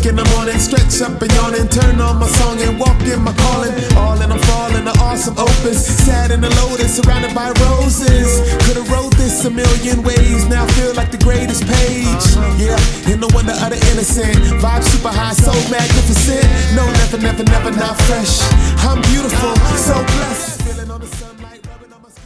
Awake in the morning, stretch up and yawn and turn on my song and walk in my calling. All in, I'm falling, the awesome opus. Sat in the lotus, surrounded by roses. Could've wrote this a million ways, now feel like the greatest page. Yeah, in the wonder of the innocent. Vibe super high, so magnificent. No, never, never, never not fresh. I'm beautiful, so blessed. Feeling on the sun.